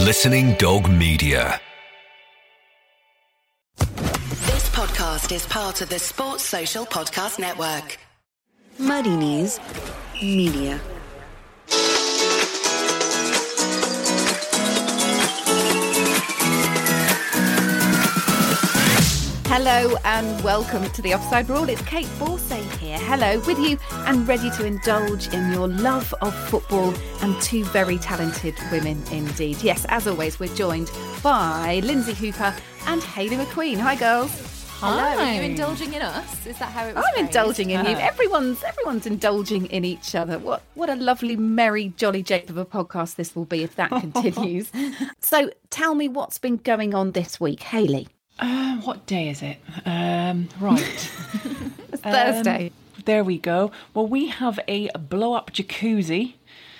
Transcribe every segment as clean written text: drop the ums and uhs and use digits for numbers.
Listening Dog Media. This podcast is part of the Sports Social Podcast Network. Muddy Knees Media. Hello and welcome to The Offside Rule. It's Kate Borsay here. Hello, with you and ready to indulge in your love of football and two very talented women indeed. Yes, as always, we're joined by Lindsay Hooper and Hayley McQueen. Hi, girls. Hello, are you indulging in us? Is that how it was I'm phrased? indulging in you. Everyone's indulging in each other. What a lovely, merry, jolly jape of a podcast this will be if that continues. So tell me what's been going on this week, Hayley. What day is it? Right. It's Thursday. There we go. Well, we have a blow-up jacuzzi.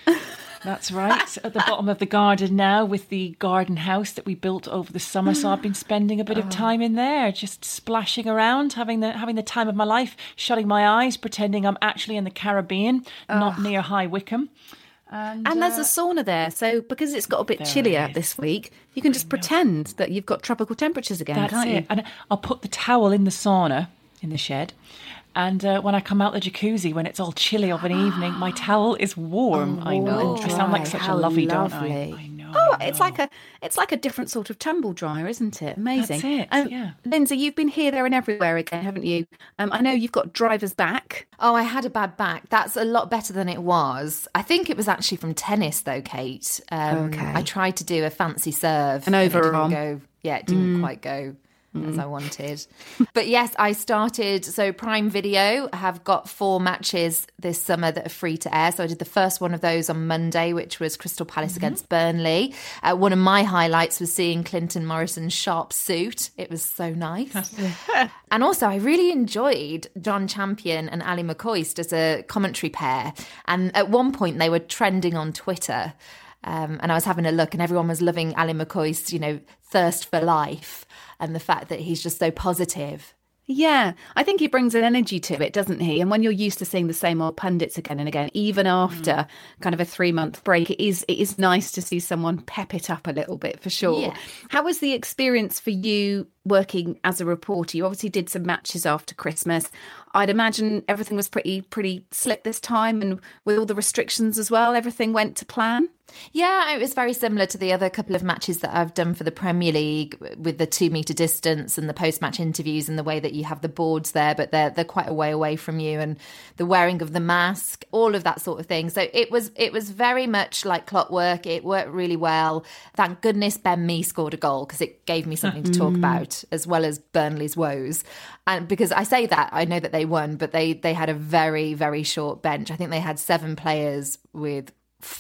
That's right. At the bottom of the garden now with the garden house that we built over the summer. So I've been spending a bit of time in there, just splashing around, having the time of my life, shutting my eyes, pretending I'm actually in the Caribbean, not near High Wycombe. And there's a sauna there, so because it's got a bit chillier this week, you can just pretend that you've got tropical temperatures again, can't you? And I'll put the towel in the sauna in the shed, and when I come out the jacuzzi, when it's all chilly of an evening, my towel is warm. I know. I sound like such a lovey, don't I? I know. Oh, it's like a different sort of tumble dryer, isn't it? Amazing. That's it. Yeah. Lindsay, you've been here, there, and everywhere again, haven't you? I know you've got driver's back. Oh, I had a bad back. That's a lot better than it was. I think it was actually from tennis, though, Kate. Okay. I tried to do a fancy serve. An overarm. It didn't quite go as I wanted. But yes, I started. So Prime Video have got 4 matches this summer that are free to air. So I did the first one of those on Monday, which was Crystal Palace against Burnley. One of my highlights was seeing Clinton Morrison's sharp suit. It was so nice. And also, I really enjoyed John Champion and Ali McCoist as a commentary pair. And at one point, they were trending on Twitter. And I was having a look and everyone was loving Ali McCoist's, thirst for life and the fact that he's just so positive. Yeah, I think he brings an energy to it, doesn't he? And when you're used to seeing the same old pundits again and again, even after kind of a 3-month break, it is nice to see someone pep it up a little bit, for sure. Yeah. How was the experience for you working as a reporter? You obviously did some matches after Christmas. I'd imagine everything was pretty slick this time, and with all the restrictions as well, everything went to plan. Yeah, it was very similar to the other couple of matches that I've done for the Premier League with the 2-metre distance and the post-match interviews and the way that you have the boards there, but they're quite a way away from you, and the wearing of the mask, all of that sort of thing. So it was very much like clockwork. It worked really well. Thank goodness Ben Mee scored a goal because it gave me something to talk about, as well as Burnley's woes. And because I say that, I know that they won, but they had a very, very short bench. I think they had 7 players with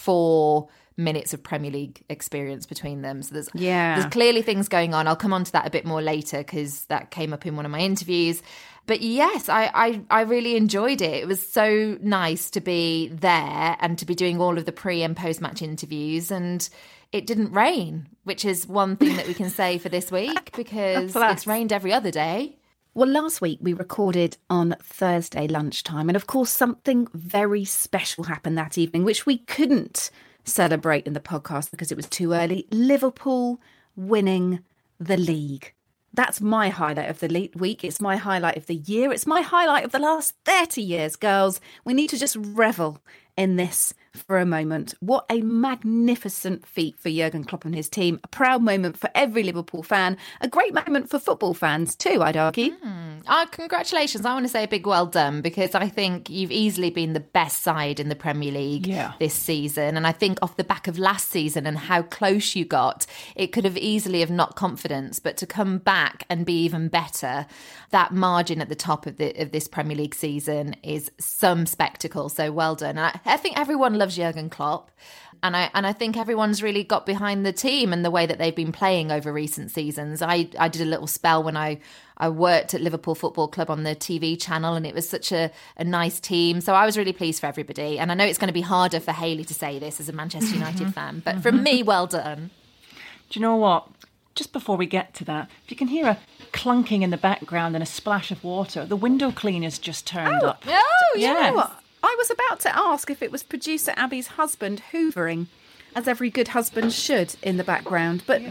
4 minutes of Premier League experience between them. So there's clearly things going on. I'll come on to that a bit more later because that came up in one of my interviews. But yes, I really enjoyed it. It was so nice to be there and to be doing all of the pre and post match interviews, and it didn't rain, which is one thing that we can say for this week because it's rained every other day. Well, last week we recorded on Thursday lunchtime, and of course something very special happened that evening, which we couldn't celebrate in the podcast because it was too early. Liverpool winning the league. That's my highlight of the week. It's my highlight of the year. It's my highlight of the last 30 years, girls. We need to just revel in this for a moment. What a magnificent feat for Jurgen Klopp and his team. A proud moment for every Liverpool fan. A great moment for football fans too, I'd argue. Congratulations. I want to say a big well done because I think you've easily been the best side in the Premier League this season. And I think off the back of last season and how close you got, it could have easily have knocked confidence. But to come back and be even better, that margin at the top of this Premier League season is some spectacle. So well done. And I think everyone loves Jurgen Klopp. And I think everyone's really got behind the team and the way that they've been playing over recent seasons. I did a little spell when I worked at Liverpool Football Club on the TV channel, and it was such a nice team. So I was really pleased for everybody. And I know it's going to be harder for Hayley to say this as a Manchester United fan, but from me, well done. Do you know what? Just before we get to that, if you can hear a clunking in the background and a splash of water, the window cleaner's just turned up. Oh, you know what? I was about to ask if it was producer Abby's husband hoovering. as every good husband should, in the background. But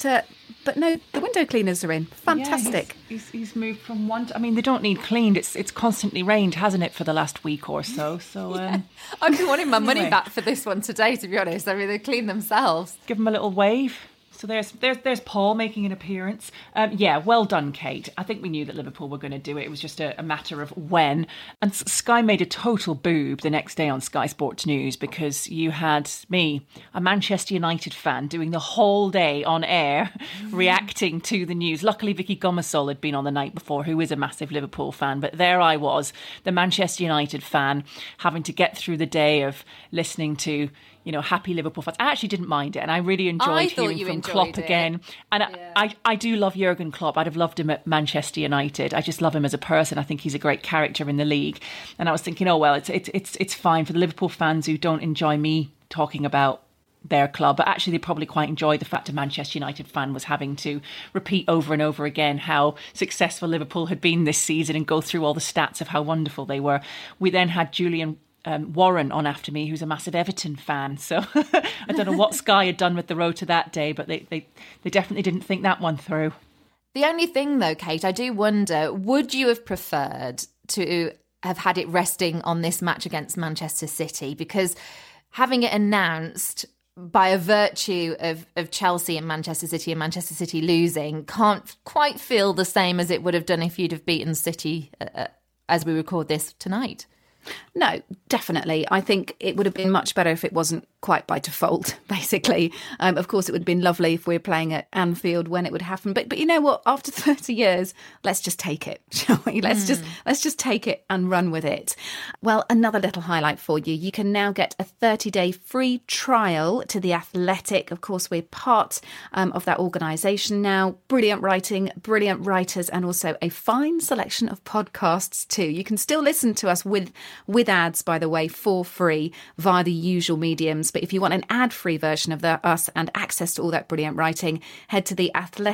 no, the window cleaners are in. Fantastic. Yeah, he's moved from one. They don't need cleaned. It's constantly rained, hasn't it, for the last week or so? So I've been wanting my money back for this one today, to be honest. They clean themselves. Give them a little wave. So there's Paul making an appearance. Well done, Kate. I think we knew that Liverpool were going to do it. It was just a matter of when. And Sky made a total boob the next day on Sky Sports News, because you had me, a Manchester United fan, doing the whole day on air reacting to the news. Luckily, Vicky Gomasol had been on the night before, who is a massive Liverpool fan. But there I was, the Manchester United fan, having to get through the day of listening to happy Liverpool fans. I actually didn't mind it, and I really enjoyed hearing from Klopp again. And I do love Jurgen Klopp. I'd have loved him at Manchester United. I just love him as a person. I think he's a great character in the league. And I was thinking, it's fine for the Liverpool fans who don't enjoy me talking about their club, but actually they probably quite enjoyed the fact a Manchester United fan was having to repeat over and over again how successful Liverpool had been this season and go through all the stats of how wonderful they were. We then had Julian Warren on after me, who's a massive Everton fan. So I don't know what Sky had done with the rota that day, but they definitely didn't think that one through. The only thing, though, Kate, I do wonder, would you have preferred to have had it resting on this match against Manchester City? Because having it announced by a virtue of Chelsea and Manchester City losing can't quite feel the same as it would have done if you'd have beaten City as we record this tonight. No, definitely. I think it would have been much better if it wasn't quite by default, basically. Of course, it would have been lovely if we were playing at Anfield when it would happen. But you know what? After 30 years, let's just take it, shall we? Let's just take it and run with it. Well, another little highlight for you. You can now get a 30-day free trial to The Athletic. Of course, we're part of that organisation now. Brilliant writing, brilliant writers, and also a fine selection of podcasts too. You can still listen to us with ads, by the way, for free via the usual mediums. But if you want an ad-free version of us and access to all that brilliant writing, head to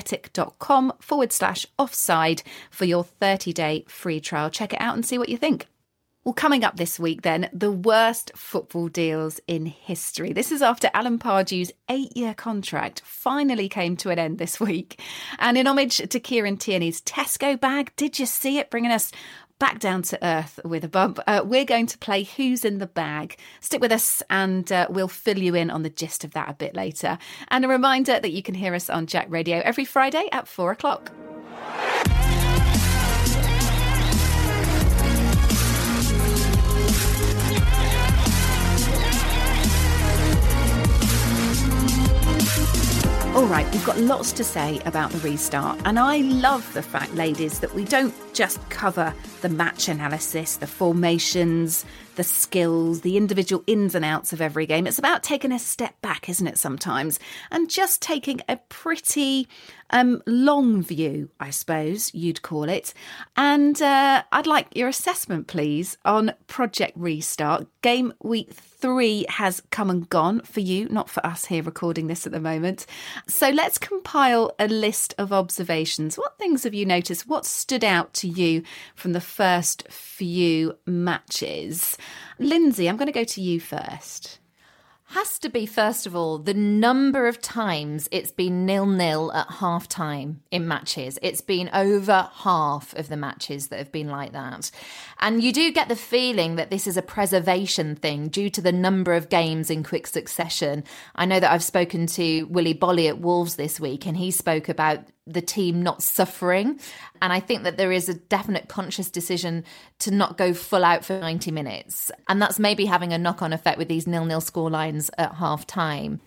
theathletic.com/offside for your 30-day free trial. Check it out and see what you think. Well, coming up this week then, the worst football deals in history. This is after Alan Pardew's 8-year contract finally came to an end this week. And in homage to Kieran Tierney's Tesco bag, did you see it? Bringing us back down to earth with a bump. We're going to play Who's in the Bag. Stick with us and we'll fill you in on the gist of that a bit later. And a reminder that you can hear us on Jack Radio every Friday at 4 o'clock. All right, we've got lots to say about the restart. And I love the fact, ladies, that we don't just cover the match analysis, the formations, the skills, the individual ins and outs of every game. It's about taking a step back, isn't it, sometimes? And just taking a pretty long view, I suppose you'd call it. And I'd like your assessment, please, on Project Restart. Game week 3 has come and gone for you, not for us here recording this at the moment. So let's compile a list of observations. What things have you noticed? What stood out to you from the first few matches? Lindsay, I'm going to go to you first. Has to be, first of all, the number of times it's been 0-0 at half-time in matches. It's been over half of the matches that have been like that. And you do get the feeling that this is a preservation thing due to the number of games in quick succession. I know that I've spoken to Willy Bolly at Wolves this week, and he spoke about the team not suffering. And I think that there is a definite conscious decision to not go full out for 90 minutes. And that's maybe having a knock-on effect with these 0-0 scorelines at half-time.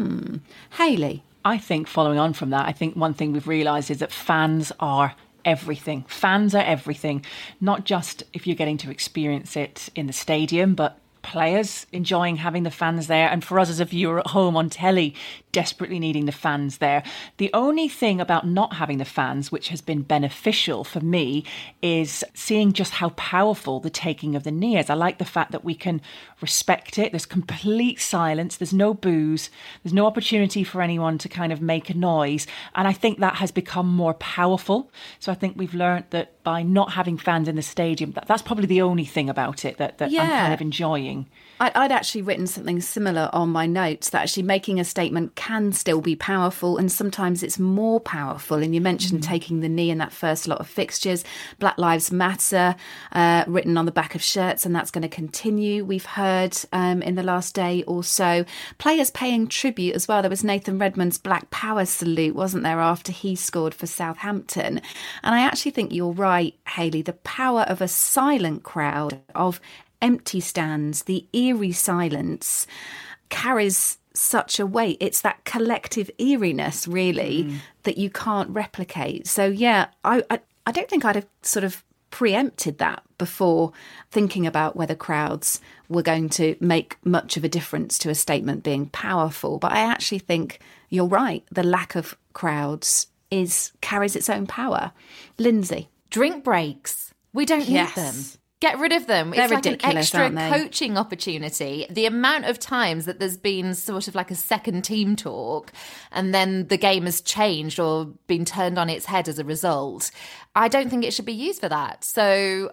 Hayley? I think following on from that, I think one thing we've realised is that fans are everything. Fans are everything. Not just if you're getting to experience it in the stadium, but players enjoying having the fans there, and for us as a viewer at home on telly, desperately needing the fans there. The only thing about not having the fans, which has been beneficial for me, is seeing just how powerful the taking of the knee is. I like the fact that we can respect it. There's complete silence. There's no boos. There's no opportunity for anyone to kind of make a noise. And I think that has become more powerful. So I think we've learned that by not having fans in the stadium. That's probably the only thing about it that I'm kind of enjoying. I'd actually written something similar on my notes, that actually making a statement can still be powerful, and sometimes it's more powerful. And you mentioned taking the knee in that first lot of fixtures. Black Lives Matter written on the back of shirts, and that's going to continue. We've heard in the last day or so players paying tribute as well. There was Nathan Redmond's Black Power salute, wasn't there, after he scored for Southampton. And I actually think you're right, Hayley. The power of a silent crowd, of empty stands, the eerie silence carries such a weight. It's that collective eeriness, really, that you can't replicate. So, yeah, I don't think I'd have sort of preempted that before thinking about whether crowds were going to make much of a difference to a statement being powerful. But I actually think you're right. The lack of crowds carries its own power. Lindsay. Drink breaks. We don't need them. Get rid of them. They're it's like ridiculous, an extra coaching opportunity. The amount of times that there's been sort of like a second team talk and then the game has changed or been turned on its head as a result, I don't think it should be used for that. So,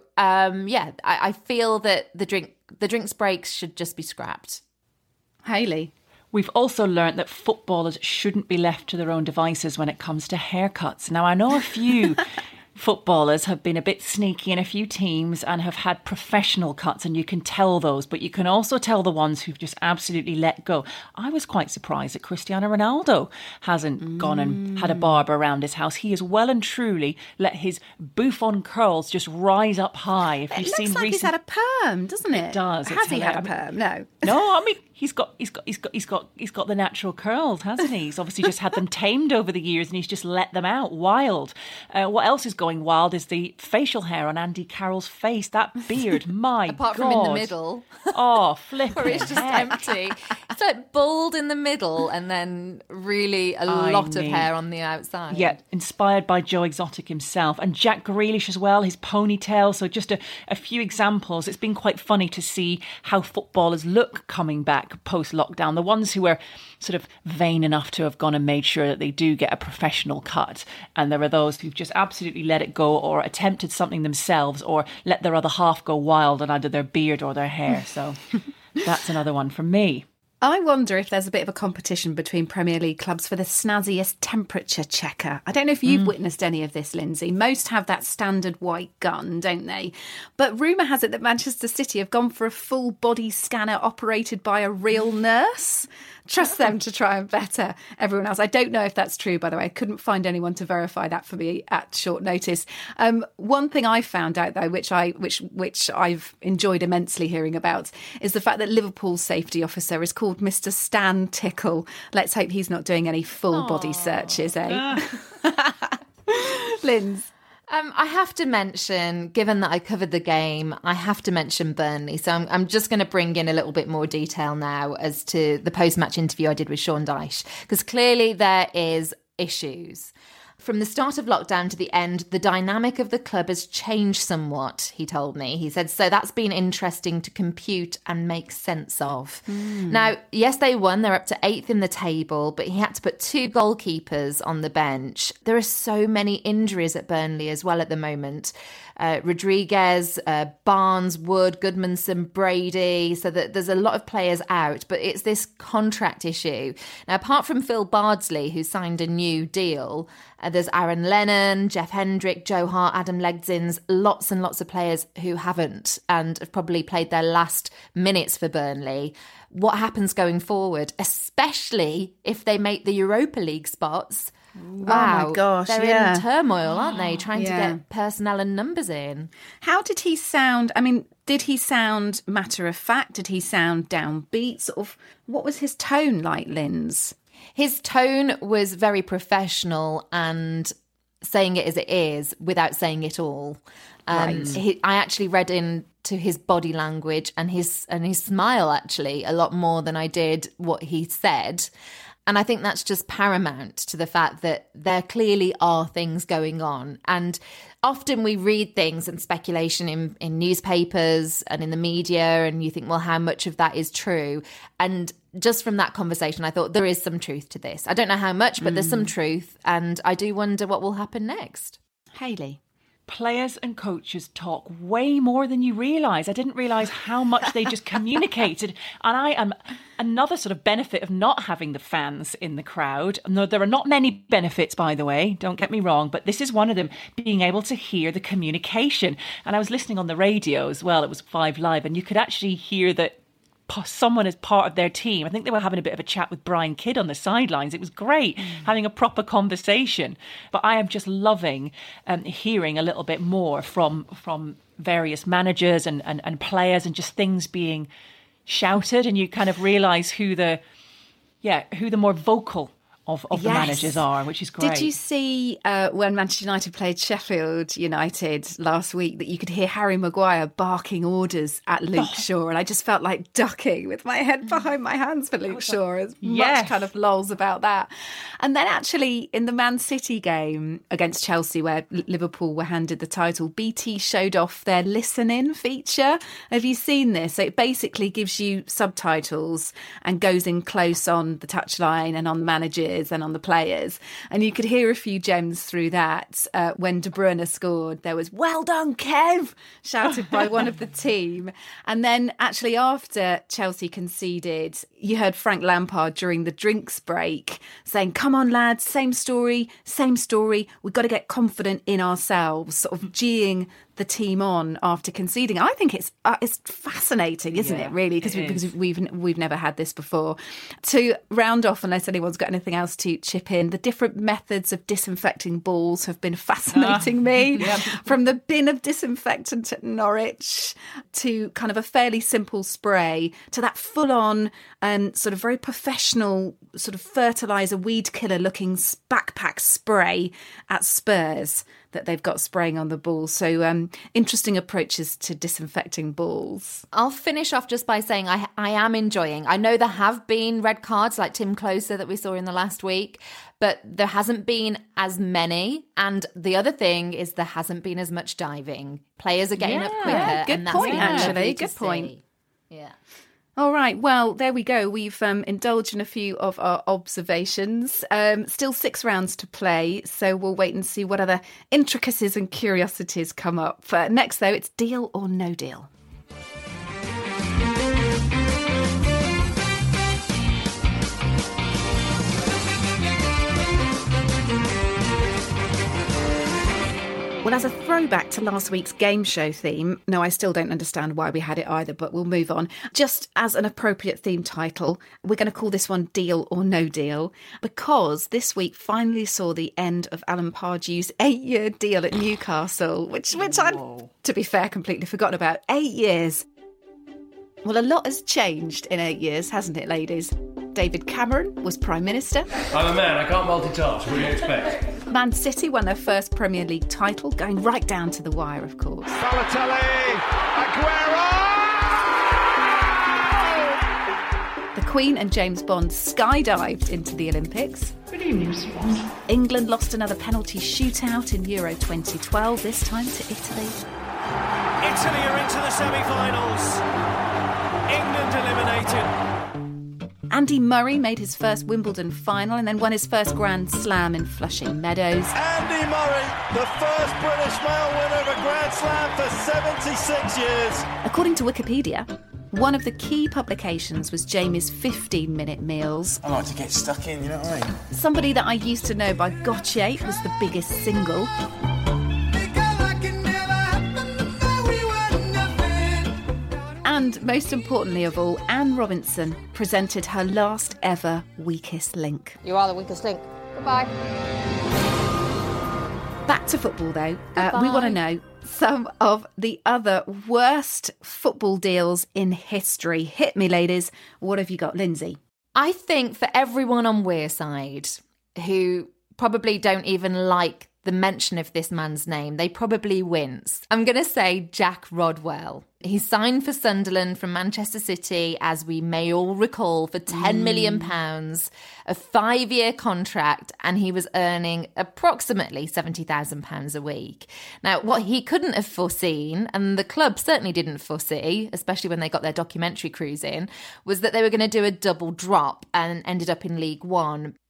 I feel that the drinks breaks should just be scrapped. Hayley. We've also learnt that footballers shouldn't be left to their own devices when it comes to haircuts. Now, I know a few footballers have been a bit sneaky in a few teams and have had professional cuts, and you can tell those, but you can also tell the ones who've just absolutely let go. I was quite surprised that Cristiano Ronaldo hasn't gone and had a barber around his house. He has well and truly let his Buffon curls just rise up high. If you've seen like he's had a perm, doesn't it? It does. Has he had a perm? No. No, I mean he's got the natural curls, hasn't he? He's obviously just had them tamed over the years, and he's just let them out wild. What else is going wild is the facial hair on Andy Carroll's face. That beard, my Apart God. from in the middle. Oh, flipping Where it's just empty. It's like bald in the middle and then really a lot of hair on the outside. Yeah, inspired by Joe Exotic himself. And Jack Grealish as well, his ponytail. So just a few examples. It's been quite funny to see how footballers look coming back post-lockdown. The ones who are sort of vain enough to have gone and made sure that they do get a professional cut. And there are those who've just absolutely let it go or attempted something themselves or let their other half go wild on either their beard or their hair. So that's another one from me. I wonder if there's a bit of a competition between Premier League clubs for the snazziest temperature checker. I don't know if you've witnessed any of this, Lindsay. Most have that standard white gun, don't they? But rumour has it that Manchester City have gone for a full body scanner operated by a real nurse. Trust them to try and better everyone else. I don't know if that's true, by the way. I couldn't find anyone to verify that for me at short notice. One thing I found out, though, which I've enjoyed immensely hearing about, is the fact that Liverpool's safety officer is called Mr. Stan Tickle. Let's hope he's not doing any full body searches, eh? Linz. I have to mention, given that I covered the game, I have to mention Burnley. So I'm just going to bring in a little bit more detail now as to the post-match interview I did with Sean Dyche, because clearly there is issues. From the start of lockdown to the end, the dynamic of the club has changed somewhat, he told me. He said, so that's been interesting to compute and make sense of. Now, yes, they won. They're up to 8th in the table, but he had to put 2 goalkeepers on the bench. There are so many injuries at Burnley as well at the moment. Rodriguez, Barnes, Wood, Goodmanson, Brady. So that there's a lot of players out, but it's this contract issue. Now, apart from Phil Bardsley, who signed a new deal, there's Aaron Lennon, Jeff Hendrick, Joe Hart, Adam Legzins, lots and lots of players who haven't and have probably played their last minutes for Burnley. What happens going forward, especially if they make the Europa League spots? Wow, oh my gosh, they're in turmoil, aren't they? Trying to get personnel and numbers in. How did he sound? I mean, did he sound matter of fact? Did he sound downbeat? Sort of, what was his tone like, Linz? His tone was very professional and saying it as it is without saying it all. I actually read into his body language and his smile actually a lot more than I did what he said. And I think that's just paramount to the fact that there clearly are things going on. And often we read things and speculation in newspapers and in the media, and you think, well, how much of that is true? And just from that conversation, I thought there is some truth to this. I don't know how much, but there's some truth. And I do wonder what will happen next. Hayley. players and coaches talk way more than you realise. I didn't realise how much they just communicated. And I am another sort of benefit of not having the fans in the crowd. No, there are not many benefits, by the way, don't get me wrong, but this is one of them, being able to hear the communication. And I was listening on the radio as well. It was 5 Live, and you could actually hear that someone as part of their team. I think they were having a bit of a chat with Brian Kidd on the sidelines. It was great having a proper conversation. But I am just loving hearing a little bit more from various managers and players, and just things being shouted, and you kind of realise who the more vocal of the managers are, which is great. Did you see when Manchester United played Sheffield United last week that you could hear Harry Maguire barking orders at Luke Shaw, and I just felt like ducking with my head behind my hands for Luke Shaw. As much kind of lols about that. And then actually in the Man City game against Chelsea, where Liverpool were handed the title, BT showed off their Listen In feature. Have you seen this? So it basically gives you subtitles and goes in close on the touchline and on the managers and on the players, and you could hear a few gems through that. When De Bruyne scored, there was "Well done, Kev" shouted by one of the team. And then actually after Chelsea conceded, you heard Frank Lampard during the drinks break saying, "Come on lads, same story, we've got to get confident in ourselves," sort of geeing the team on after conceding. I think it's fascinating, isn't it, really? Because we've never had this before. To round off, unless anyone's got anything else to chip in, the different methods of disinfecting balls have been fascinating me. From the bin of disinfectant at Norwich to kind of a fairly simple spray to that full-on and sort of very professional sort of fertiliser weed killer looking backpack spray at Spurs that they've got spraying on the ball. So interesting approaches to disinfecting balls. I'll finish off just by saying I am enjoying. I know there have been red cards like Tim Closer that we saw in the last week, but there hasn't been as many. And the other thing is there hasn't been as much diving. Players are getting up quicker. Good point, actually. Good point. Yeah. All right, well, there we go. We've indulged in a few of our observations. Still 6 rounds to play, so we'll wait and see what other intricacies and curiosities come up. Next, though, it's Deal or No Deal. Well, as a throwback to last week's game show theme, no, I still don't understand why we had it either, but we'll move on. Just as an appropriate theme title, we're going to call this one Deal or No Deal, because this week finally saw the end of Alan Pardew's 8-year deal at Newcastle, which I'd, to be fair, completely forgotten about. 8 years. Well, a lot has changed in 8 years, hasn't it, ladies? David Cameron was Prime Minister. I'm a man, I can't multitask. What do you expect? Man City won their first Premier League title, going right down to the wire, of course. Balotelli! Aguero! The Queen and James Bond skydived into the Olympics. Good evening, Mr. Bond. England lost another penalty shootout in Euro 2012, this time to Italy. Italy are into the semi-finals. England eliminated. Andy Murray made his first Wimbledon final and then won his first Grand Slam in Flushing Meadows. Andy Murray, the first British male winner of a Grand Slam for 76 years. According to Wikipedia, one of the key publications was Jamie's 15-minute meals. I like to get stuck in, you know what I mean? Somebody That I Used to Know by Gotye was the biggest single. And most importantly of all, Anne Robinson presented her last ever Weakest Link. You are the weakest link. Goodbye. Back to football, though. We want to know some of the other worst football deals in history. Hit me, ladies. What have you got, Lindsay? I think for everyone on Wearside who probably don't even like the mention of this man's name, they probably wince. I'm going to say Jack Rodwell. He signed for Sunderland from Manchester City, as we may all recall, for £10 million, a 5-year contract, and he was earning approximately £70,000 a week. Now, what he couldn't have foreseen, and the club certainly didn't foresee, especially when they got their documentary crews in, was that they were going to do a double drop and ended up in League One.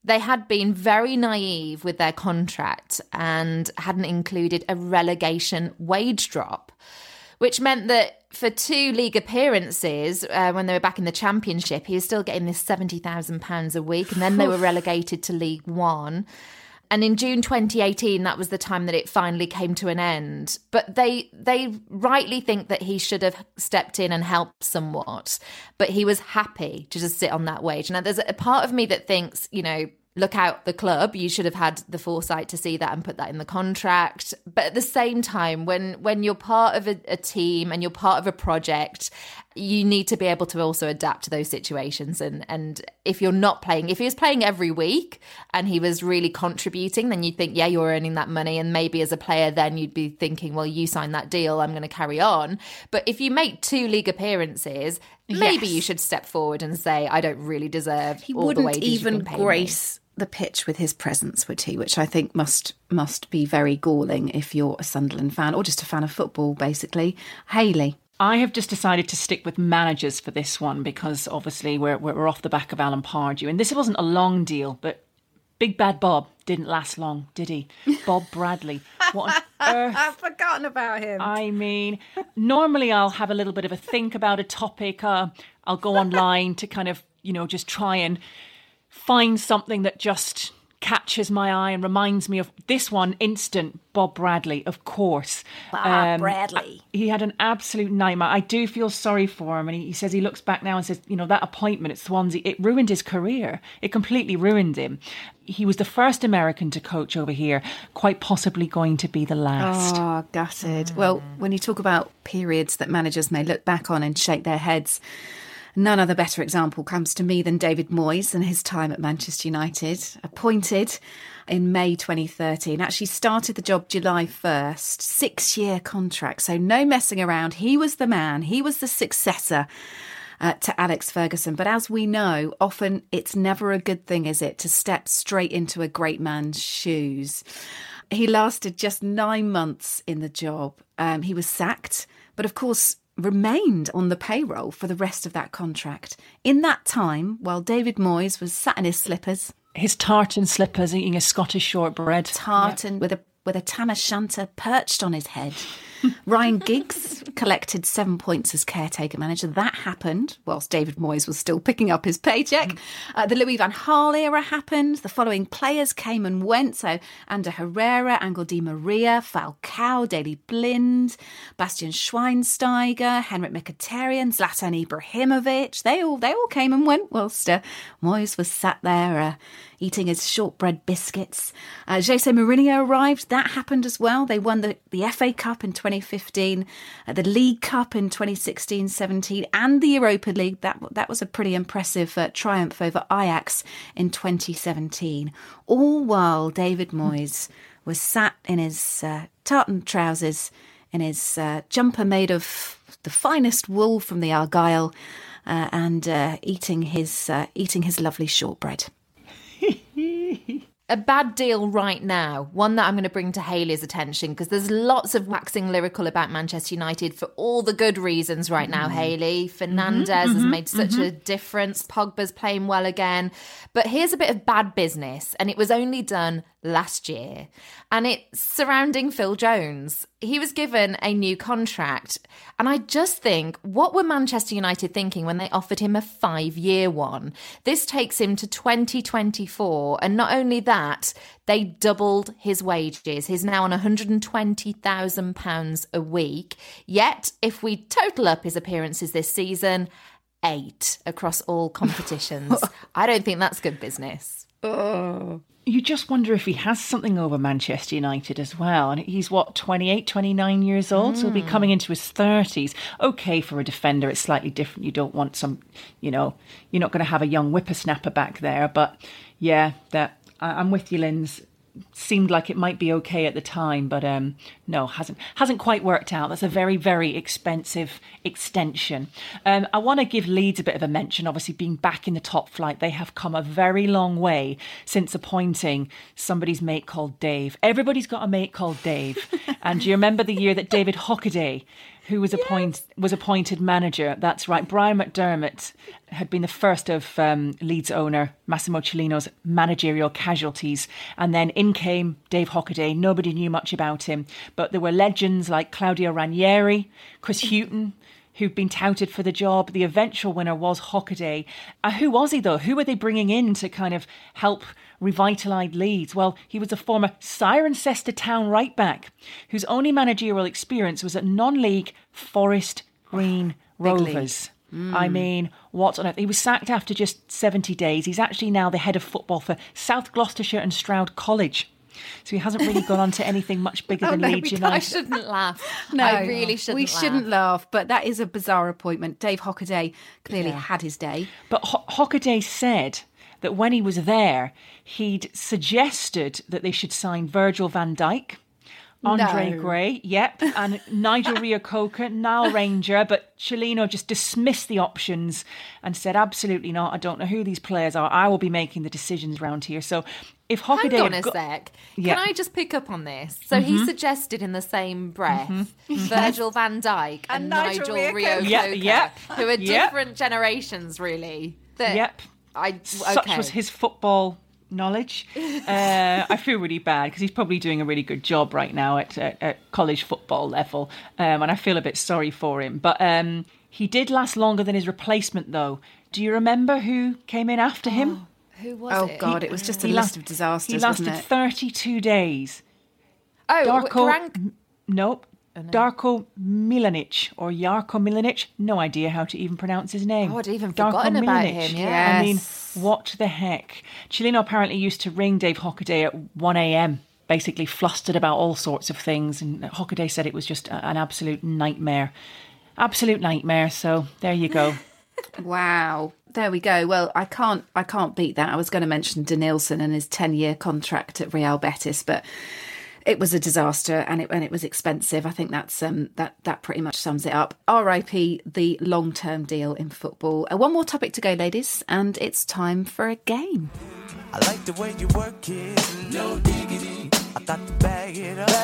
They had been very naive with their contract and hadn't included a relegation wage drop, which meant that for 2 league appearances, when they were back in the Championship, he was still getting this £70,000 a week, and then they were relegated to League One. And in June 2018, that was the time that it finally came to an end. But they rightly think that he should have stepped in and helped somewhat. But he was happy to just sit on that wage. Now, there's a part of me that thinks, look out the club, you should have had the foresight to see that and put that in the contract. But at the same time, when you're part of a team and you're part of a project, you need to be able to also adapt to those situations. And if you're not playing, if he was playing every week and he was really contributing, then you'd think, yeah, you're earning that money. And maybe as a player, then you'd be thinking, well, you signed that deal, I'm going to carry on. But if you make 2 league appearances, maybe you should step forward and say, I don't really deserve all the wages you've been paying me. He wouldn't even grace the pitch with his presence, would he? Which I think must be very galling if you're a Sunderland fan or just a fan of football, basically. Hayley. I have just decided to stick with managers for this one because obviously we're off the back of Alan Pardew. And this wasn't a long deal, but Big Bad Bob didn't last long, did he? Bob Bradley. What on earth? I've forgotten about him. I mean, normally I'll have a little bit of a think about a topic. I'll go online to kind of, just try and find something that just catches my eye and reminds me of this one instant. Bob Bradley, of course. Bradley. He had an absolute nightmare. I do feel sorry for him. And he says he looks back now and says, that appointment at Swansea, it ruined his career. It completely ruined him. He was the first American to coach over here, quite possibly going to be the last. Oh, gutted. Well, when you talk about periods that managers may look back on and shake their heads, none other better example comes to me than David Moyes and his time at Manchester United. Appointed in May 2013, actually started the job July 1st, 6-year contract, so no messing around. He was the man, he was the successor to Alex Ferguson. But as we know, often it's never a good thing, is it, to step straight into a great man's shoes. He lasted just 9 months in the job. He was sacked, but of course remained on the payroll for the rest of that contract. In that time, while David Moyes was sat in his slippers. His tartan slippers, eating a Scottish shortbread. Tartan with a tam o' shanter perched on his head. Ryan Giggs collected 7 points as caretaker manager. That happened whilst David Moyes was still picking up his paycheck. The Louis van Gaal era happened. The following players came and went. So Ander Herrera, Angel Di Maria, Falcao, Daley Blind, Bastian Schweinsteiger, Henrik Mkhitaryan, Zlatan Ibrahimovic. They all came and went whilst Moyes was sat there eating his shortbread biscuits. Jose Mourinho arrived. That happened as well. They won the FA Cup in 2015, the League Cup in 2016-17, and the Europa League. That was a pretty impressive triumph over Ajax in 2017. All while David Moyes was sat in his tartan trousers, in his jumper made of the finest wool from the Argyle, and eating his lovely shortbread. A bad deal right now, one that I'm going to bring to Hayley's attention, because there's lots of waxing lyrical about Manchester United for all the good reasons right now, Hayley. Fernandes has made such a difference. Pogba's playing well again. But here's a bit of bad business, and it was only done last year. And it's surrounding Phil Jones. He was given a new contract. And I just think, what were Manchester United thinking when they offered him a 5-year one? This takes him to 2024. And not only that, they doubled his wages. He's now on £120,000 a week. Yet, if we total up his appearances this season, 8 across all competitions. I don't think that's good business. Oh. You just wonder if he has something over Manchester United as well. And he's, 28, 29 years old? So he'll be coming into his 30s. OK, for a defender, it's slightly different. You don't want some, you're not going to have a young whippersnapper back there. But yeah, I'm with you, Linz. Seemed like it might be okay at the time, but no, hasn't quite worked out. That's a very, very expensive extension. I want to give Leeds a bit of a mention. Obviously, being back in the top flight, they have come a very long way since appointing somebody's mate called Dave. Everybody's got a mate called Dave. And do you remember the year that David Hockaday, who was appointed manager. That's right. Brian McDermott had been the first of Leeds owner Massimo Cellino's managerial casualties. And then in came Dave Hockaday. Nobody knew much about him. But there were legends like Claudio Ranieri, Chris Hughton, who'd been touted for the job. The eventual winner was Hockaday. Who was he, though? Who were they bringing in to kind of help revitalise Leeds? Well, he was a former Cirencester Town right-back whose only managerial experience was at non-league Forest Green Rovers. I mean, what on earth? He was sacked after just 70 days. He's actually now the head of football for South Gloucestershire and Stroud College. So he hasn't really gone on to anything much bigger than Leeds United. I shouldn't laugh. No, I really shouldn't we laugh. shouldn't laugh, but that is a bizarre appointment. Dave Hockaday clearly had his day. But Hockaday said that when he was there, he'd suggested that they should sign Virgil van Dijk, Andre Gray, and Nigel Reo-Coker, Niall Ranger, but Cellino just dismissed the options and said, absolutely not, I don't know who these players are, I will be making the decisions around here. So if Hockaday... Hang on a sec. Can I just pick up on this? So he suggested in the same breath Virgil van Dijk and Nigel Reo-Coker, who are different generations, really. Such was his football knowledge. I feel really bad because he's probably doing a really good job right now at college football level, and I feel a bit sorry for him. But he did last longer than his replacement, though. Do you remember who came in after him? Who was it? Oh, God, it was just a list of disasters, He lasted wasn't it? 32 days. Oh, Nope. Darko Milanic or Jarko Milanic. No idea how to even pronounce his name. Oh, I'd even forgotten about him. Yeah. I mean, what the heck? Cellino apparently used to ring Dave Hockaday at 1 a.m, basically flustered about all sorts of things. And Hockaday said it was just an absolute nightmare. Absolute nightmare. So there you go. Wow. There we go. Well, I can't beat that. I was going to mention Denilson and his 10-year contract at Real Betis, but it was a disaster and it was expensive. I think that's that pretty much sums it up. R.I.P. the long-term deal in football. One more topic to go, ladies, and it's time for a game. I like the way you work it, no diggity. I got to bag it up.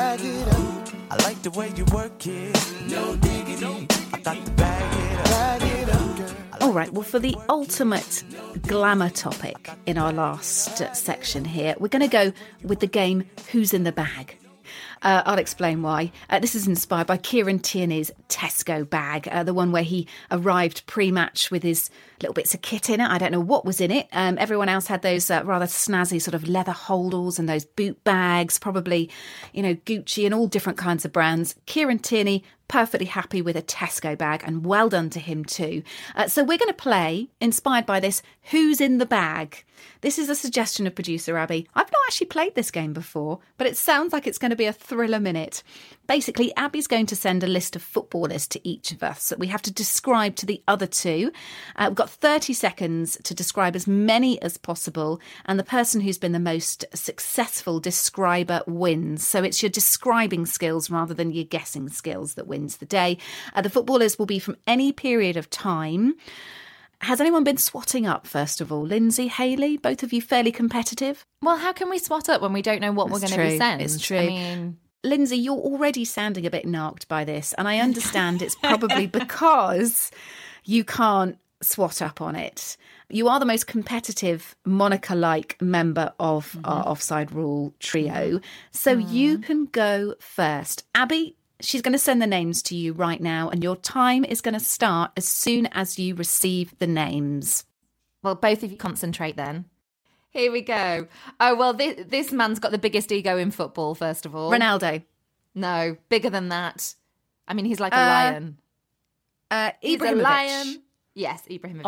I like the way you work it, no diggity. I got to bag it up. All right, well, for the ultimate glamour topic in our last section here, we're going to go with the game Who's in the Bag? I'll explain why. This is inspired by Kieran Tierney's Tesco bag, the one where he arrived pre-match with his little bits of kit in it. I don't know what was in it. Everyone else had those rather snazzy sort of leather holdalls and those boot bags, probably, Gucci and all different kinds of brands. Kieran Tierney, perfectly happy with a Tesco bag, and well done to him too. So we're going to play, inspired by this, Who's in the Bag? This is a suggestion of producer Abby. I've not actually played this game before, but it sounds like it's going to be a thriller minute. Basically, Abby's going to send a list of footballers to each of us that we have to describe to the other two. We've got 30 seconds to describe as many as possible, and the person who's been the most successful describer wins. So it's your describing skills rather than your guessing skills that wins the day. The footballers will be from any period of time. Has anyone been swatting up, first of all? Lindsay, Hayley, both of you fairly competitive? Well, how can we swat up when we don't know what we're going to be sent? It's true. I mean, Lindsay, you're already sounding a bit narked by this, and I understand it's probably because you can't swat up on it. You are the most competitive Monica-like member of our Offside Rule trio, so you can go first. Abby, she's going to send the names to you right now, and your time is going to start as soon as you receive the names. Well, both of you concentrate then. Here we go. Oh, well, this man's got the biggest ego in football, first of all. Ronaldo. No, bigger than that. I mean, he's like a lion. He's a lion. Yes, Ibrahimovic.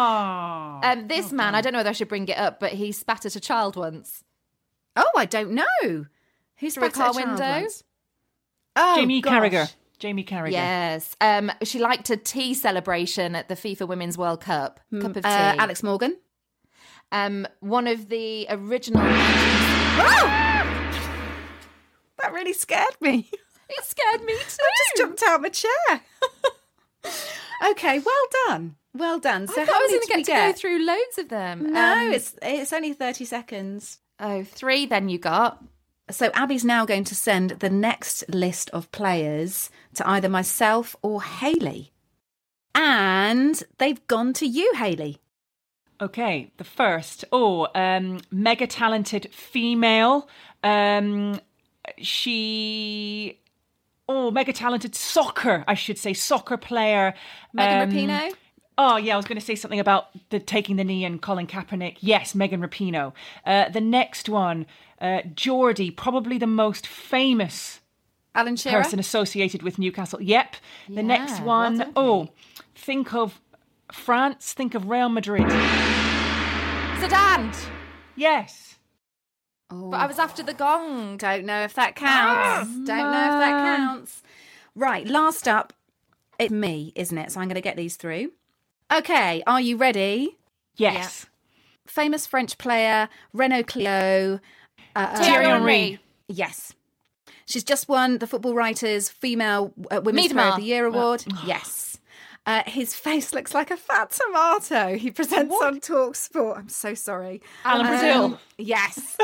Oh. This man, I don't know whether I should bring it up, but he spat at a child once. Oh, I don't know. Who Through a spat at car window? once? Oh, Jamie gosh. Carragher. Jamie Carragher. Yes. She liked a tea celebration at the FIFA Women's World Cup. Cup of tea. Alex Morgan. One of the original... That really scared me. It scared me too. I just jumped out of my chair. Okay, well done. Well done. So I how was many going did we to get? go through loads of them. No, it's only 30 seconds. Oh, 3 then you got. So Abby's now going to send the next list of players to either myself or Hayley. And they've gone to you, Hayley. Okay, the first. Mega talented female. Mega talented soccer player. Megan Rapinoe? Oh, yeah, I was going to say something about taking the knee and Colin Kaepernick. Yes, Megan Rapinoe. The next one, Geordie, probably the most famous Alan Shearer? person associated with Newcastle. Yep. The next one, think of France, think of Real Madrid. Zidane. Yes. Oh. But I was after the gong. Don't know if that counts. Right, last up, it's me, isn't it? So I'm going to get these through. Okay, are you ready? Yes. Yeah. Famous French player, Renault Clio. Thierry Henry. Yes. She's just won the Football Writers Female Women's Player of the Year award. Yes. His face looks like a fat tomato. He presents on TalkSport. I'm so sorry. Alan Brazil. Yes.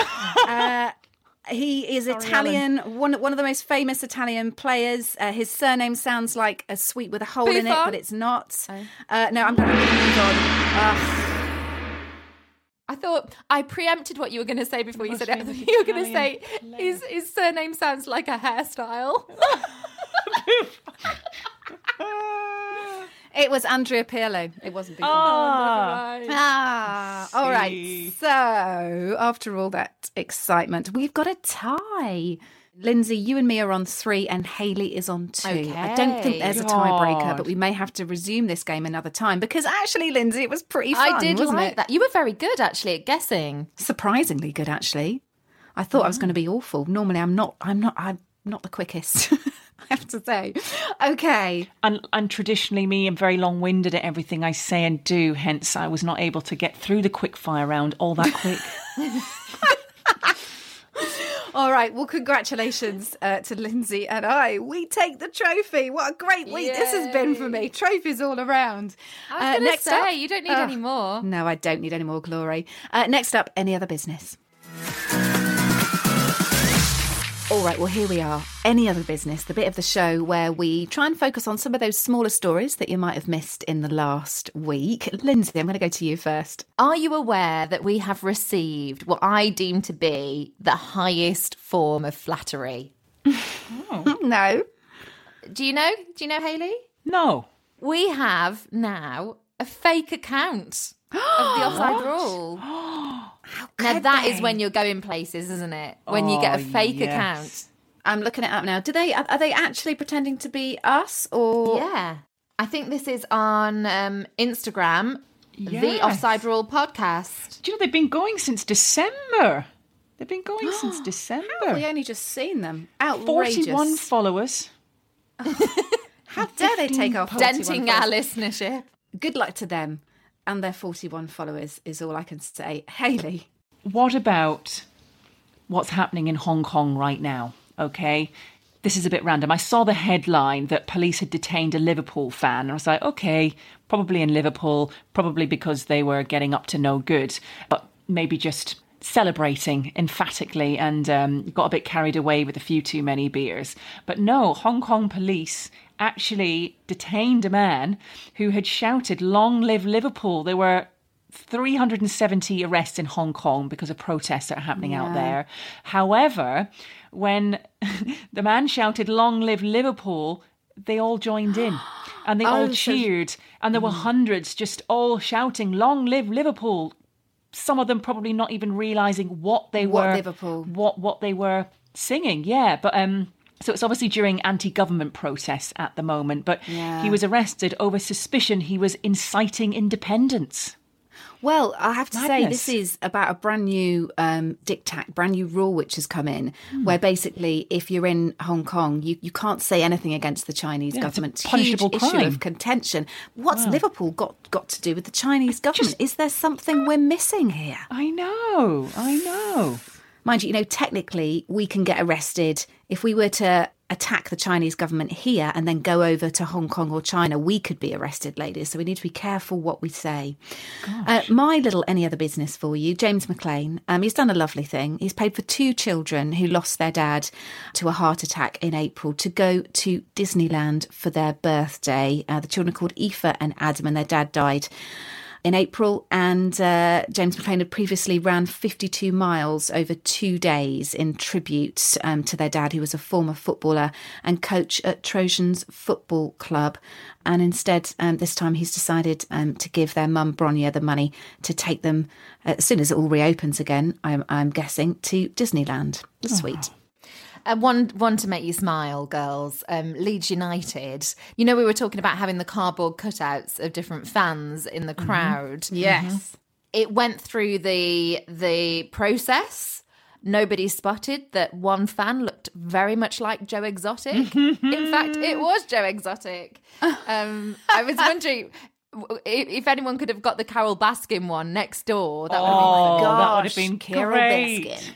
He is Italian, one of the most famous Italian players. His surname sounds like a sweet with a hole in it, but it's not. No, I'm going to move on. I thought I preempted what you were going to say before you said it. You were going to say his surname sounds like a hairstyle. It was Andrea Pirlo. It wasn't Buffon. All right. So, after all that excitement, we've got a tie. Lindsay, you and me are on 3 and Hayley is on 2. Okay. I don't think there's a tiebreaker, but we may have to resume this game another time because actually, Lindsay, it was pretty fun, I did wasn't like it? that. You were very good, actually, at guessing. Surprisingly good, actually. I thought I was going to be awful. Normally, I'm not the quickest. I have to say. Okay. And traditionally me, I'm very long-winded at everything I say and do, hence I was not able to get through the quickfire round all that quick. All right, well, congratulations to Lindsay and I. We take the trophy. What a great week this has been for me. Trophies all around. I was going to say, you don't need any more. No, I don't need any more glory. Next up, any other business? All right, well, here we are. Any other business, the bit of the show where we try and focus on some of those smaller stories that you might have missed in the last week. Lindsay, I'm going to go to you first. Are you aware that we have received what I deem to be the highest form of flattery? No. Do you know, Hayley? No. We have now a fake account of the Offside Rule. Now that is when you're going places, isn't it? When you get a fake account. I'm looking it up now. Are they actually pretending to be us or? Yeah, I think this is on Instagram. Yes. The Offside Rule podcast. Do you know they've been going since December? They've been going since December. How have we only just seen them? Outrageous. 41 followers. How dare they take our 41 denting our listenership? Good luck to them. And their 41 followers is all I can say. Hayley. What about what's happening in Hong Kong right now? Okay. This is a bit random. I saw the headline that police had detained a Liverpool fan. And I was like, okay, probably in Liverpool, probably because they were getting up to no good, but maybe just celebrating emphatically and got a bit carried away with a few too many beers. But no, Hong Kong police actually detained a man who had shouted, "Long live Liverpool." There were 370 arrests in Hong Kong because of protests that are happening out there. However, when the man shouted, "Long live Liverpool," they all joined in and they all cheered. And there were hundreds just all shouting, "Long live Liverpool." Some of them probably not even realising what they were singing. Yeah, but so it's obviously during anti-government protests at the moment, but he was arrested over suspicion he was inciting independence. Well, I have to say, this is about a brand new diktat, brand new rule which has come in, where basically if you're in Hong Kong, you can't say anything against the Chinese government. It's a punishable crime. Issue of contention. What's Liverpool got to do with the Chinese government? Is there something we're missing here? I know. Mind you, technically we can get arrested if we were to attack the Chinese government here and then go over to Hong Kong or China, we could be arrested, ladies. So we need to be careful what we say. My little any other business for you, James McLean. He's done a lovely thing. He's paid for 2 children who lost their dad to a heart attack in April to go to Disneyland for their birthday. The children are called Aoife and Adam, and their dad died in April, and James McLean had previously ran 52 miles over 2 days in tribute to their dad, who was a former footballer and coach at Trojans Football Club. And instead, this time he's decided to give their mum, Bronya, the money to take them, as soon as it all reopens again, I'm guessing, to Disneyland. Sweet. One to make you smile, girls. Leeds United. You know, we were talking about having the cardboard cutouts of different fans in the crowd. Yes. It went through the process. Nobody spotted that one fan looked very much like Joe Exotic. In fact, it was Joe Exotic. I was wondering if anyone could have got the Carol Baskin one next door. That would have been great.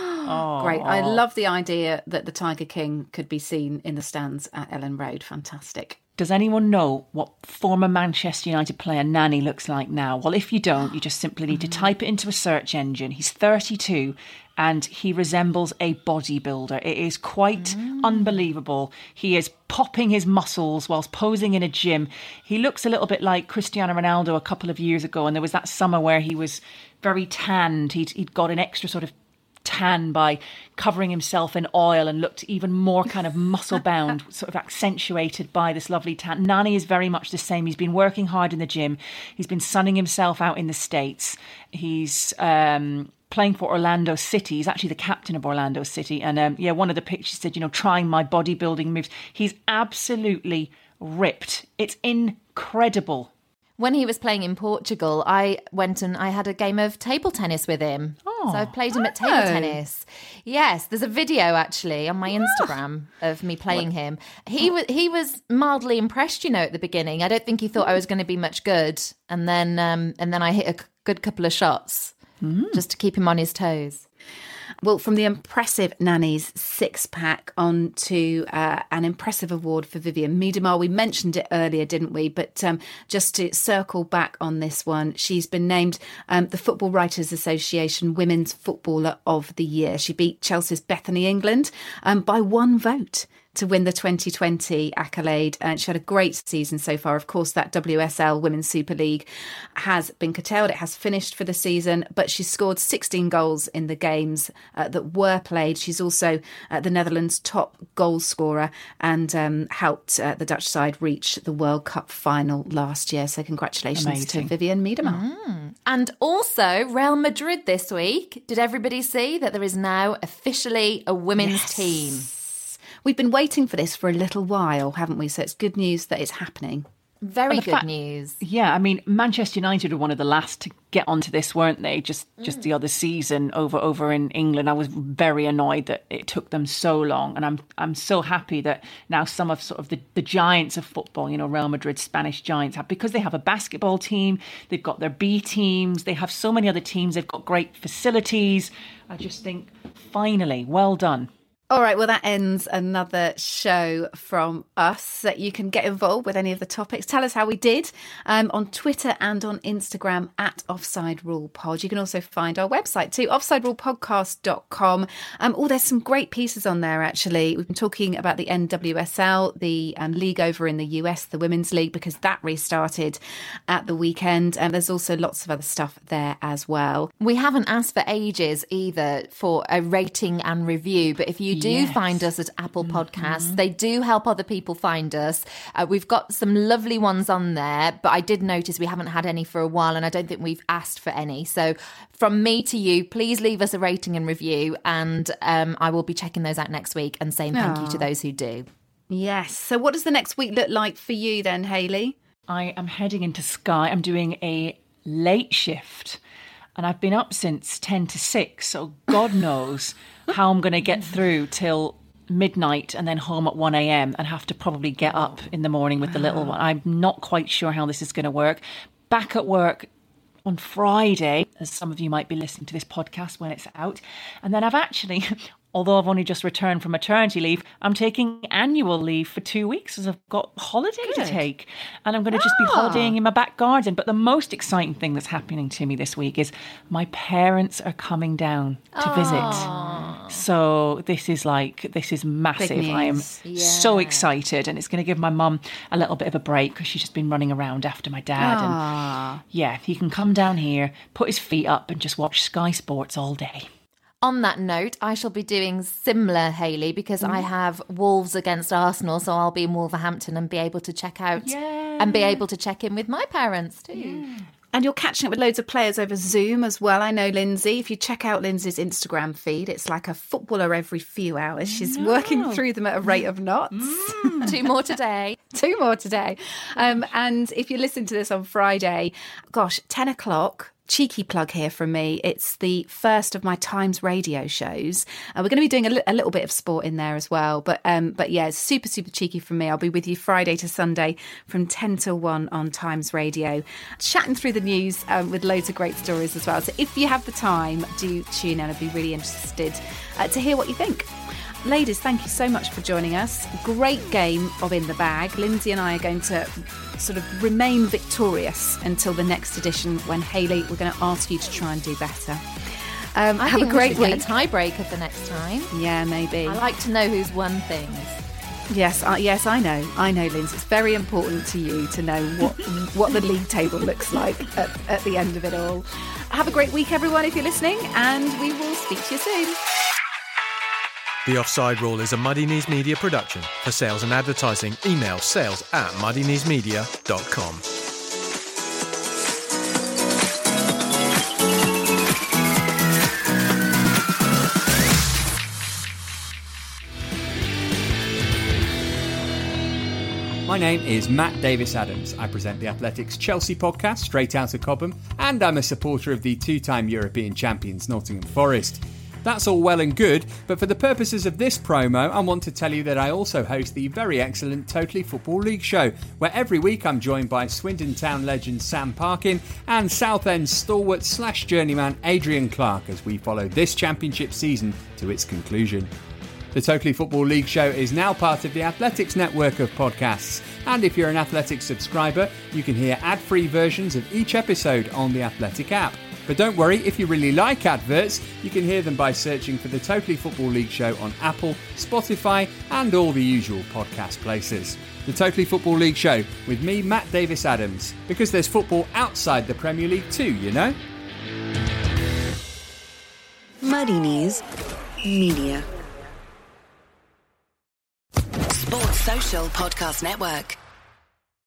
Great. I love the idea that the Tiger King could be seen in the stands at Ellen Road. Fantastic. Does anyone know what former Manchester United player Nani looks like now? Well, if you don't, you just simply need to type it into a search engine. He's 32 and he resembles a bodybuilder. It is quite unbelievable. He is popping his muscles whilst posing in a gym. He looks a little bit like Cristiano Ronaldo a couple of years ago, and there was that summer where he was very tanned. He'd got an extra sort of tan by covering himself in oil and looked even more kind of muscle bound, sort of accentuated by this lovely tan. Nani is very much the same. He's been working hard in the gym. He's been sunning himself out in the States. He's playing for Orlando City. He's actually the captain of Orlando City. And one of the pictures said, trying my bodybuilding moves. He's absolutely ripped. It's incredible. When he was playing in Portugal, I went and I had a game of table tennis with him. So I played him at table tennis. Yes, there's a video actually on my Instagram of me playing him. He was mildly impressed, at the beginning. I don't think he thought I was going to be much good, and then I hit a good couple of shots just to keep him on his toes. Well, from the impressive Nani's six-pack on to an impressive award for Vivianne Miedema. We mentioned it earlier, didn't we? But just to circle back on this one, she's been named the Football Writers Association Women's Footballer of the Year. She beat Chelsea's Bethany England by 1 vote to win the 2020 accolade. And she had a great season so far. Of course, that WSL Women's Super League has been curtailed. It has finished for the season, but she scored 16 goals in the games that were played. She's also the Netherlands' top goal scorer and helped the Dutch side reach the World Cup final last year. So congratulations to Vivianne Miedema. And also Real Madrid this week. Did everybody see that there is now officially a women's team? We've been waiting for this for a little while, haven't we? So it's good news that it's happening. Very good news. Yeah, I mean, Manchester United were one of the last to get onto this, weren't they? Just the other season over in England. I was very annoyed that it took them so long, and I'm so happy that now some of sort of the giants of football, Real Madrid, Spanish giants, because they have a basketball team, they've got their B teams, they have so many other teams, they've got great facilities. I just think, finally, well done. All right, well, that ends another show from us. You can get involved with any of the topics. Tell us how we did on Twitter and on Instagram at Offside Rule Pod. You can also find our website too, offsiderulepodcast.com. There's some great pieces on there, actually. We've been talking about the NWSL, the league over in the US, the Women's League, because that restarted at the weekend. And there's also lots of other stuff there as well. We haven't asked for ages either for a rating and review, but if you do find us at Apple Podcasts, they do help other people find us. We've got some lovely ones on there, but I did notice we haven't had any for a while, and I don't think we've asked for any. So from me to you, please leave us a rating and review, and I will be checking those out next week and saying thank you to those who do. Yes. So what does the next week look like for you then, Hayley? I am heading into Sky. I'm doing a late shift, and I've been up since 10 to 6, so God knows how I'm going to get through till midnight and then home at 1 a.m. and have to probably get up in the morning with the little one. I'm not quite sure how this is going to work. Back at work on Friday, as some of you might be listening to this podcast when it's out. And then I've actually although I've only just returned from maternity leave, I'm taking annual leave for 2 weeks as I've got holiday to take. And I'm going to just be holidaying in my back garden. But the most exciting thing that's happening to me this week is my parents are coming down to visit. So this is massive. I am so excited, and it's going to give my mum a little bit of a break because she's just been running around after my dad. And yeah, he can come down here, put his feet up and just watch Sky Sports all day. On that note, I shall be doing similar, Hayley, because I have Wolves against Arsenal, so I'll be in Wolverhampton and be able to check out and be able to check in with my parents too. Yeah. And you're catching up with loads of players over Zoom as well. I know Lindsay. If you check out Lindsay's Instagram feed, it's like a footballer every few hours. She's working through them at a rate of knots. 2 more today. 2 more today. And if you listen to this on Friday, 10 o'clock, cheeky plug here from me. It's the first of my Times Radio shows. We're going to be doing a little bit of sport in there as well. But yeah, it's super, super cheeky from me. I'll be with you Friday to Sunday from 10 till 1 on Times Radio, chatting through the news with loads of great stories as well. So if you have the time, do tune in. I'd be really interested to hear what you think. Ladies, thank you so much for joining us. Great game of In the Bag. Lindsay and I are going to sort of remain victorious until the next edition when, Hayley, we're going to ask you to try and do better. Have a great week. Get a tiebreaker for next time. Yeah, maybe. I like to know who's won things. Yes, I know. I know, Lindsay. It's very important to you to know what the league table looks like at the end of it all. Have a great week, everyone, if you're listening, and we will speak to you soon. The Offside Rule is a Muddy Knees Media production. For sales and advertising, email sales@muddykneesmedia.com. My name is Matt Davis-Adams. I present the Athletics Chelsea podcast, Straight Outta Cobham, and I'm a supporter of the two-time European champions Nottingham Forest. That's all well and good, but for the purposes of this promo, I want to tell you that I also host the very excellent Totally Football League show, where every week I'm joined by Swindon Town legend Sam Parkin and Southend stalwart / journeyman Adrian Clark as we follow this championship season to its conclusion. The Totally Football League show is now part of the Athletics network of podcasts, and if you're an Athletics subscriber, you can hear ad-free versions of each episode on the Athletic app. But don't worry, if you really like adverts, you can hear them by searching for the Totally Football League show on Apple, Spotify, and all the usual podcast places. The Totally Football League show with me, Matt Davis-Adams, because there's football outside the Premier League too, you know? Muddy Knees Media. Sports Social Podcast Network.